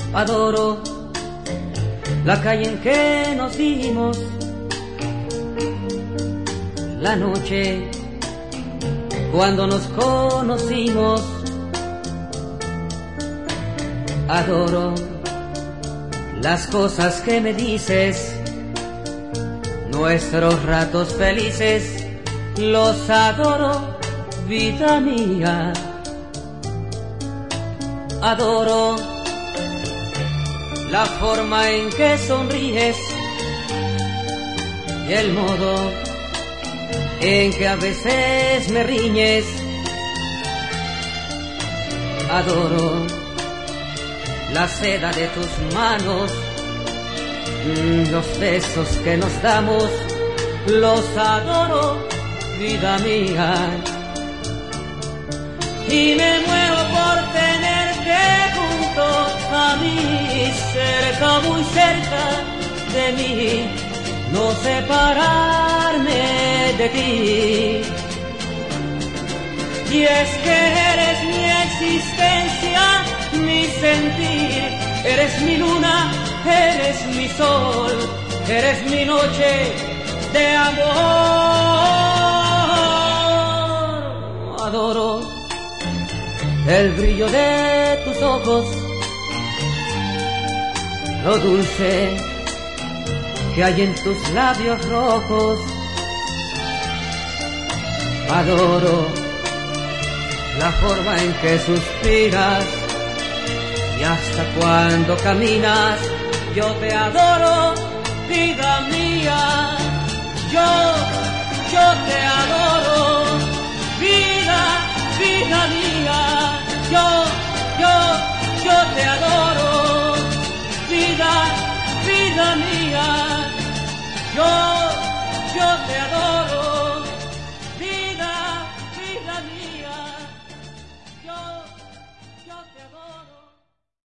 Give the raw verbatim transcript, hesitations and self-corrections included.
Adoro la calle en que nos dimos, la noche cuando nos conocimos. Adoro las cosas que me dices, nuestros ratos felices, los adoro, vida mía. Adoro la forma en que sonríes y el modo en que a veces me riñes. Adoro la seda de tus manos, los besos que nos damos, los adoro, vida mía. Y me muero por tenerte junto a mí, cerca, muy cerca de mí, no separarme de ti. Y es que eres mi existencia, mi sentir, eres mi luna, eres mi sol, eres mi noche de amor. Adoro el brillo de tus ojos, lo dulce que hay en tus labios rojos. Adoro la forma en que suspiras y hasta cuando caminas. Yo te adoro, vida mía. Yo, yo te adoro, vida, vida mía. Yo, yo, yo te adoro, vida, vida mía. Yo, yo te adoro, vida, vida mía. Yo, yo te adoro.